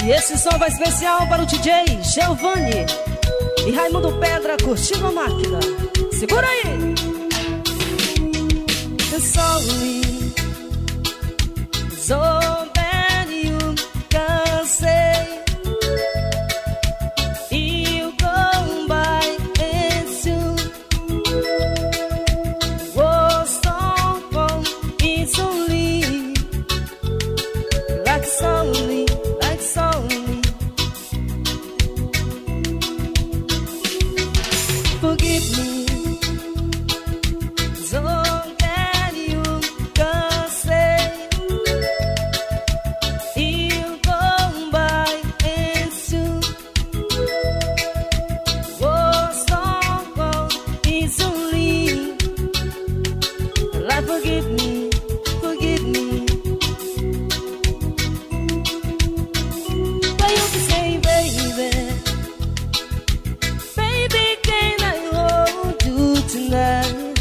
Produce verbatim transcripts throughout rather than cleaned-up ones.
E esse som vai especial para o D J Giovanni e Raimundo Pedra curtindo a máquina. Segura aí! Sorry, so bad you can say you come by and soon was so easily like slowly, like slowly. Forgive me. Forgive me, forgive me. But you can say, baby, baby, can I hold you tonight?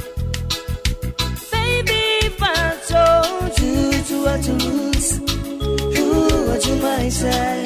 Baby, if I told you to what to lose, who would you might say?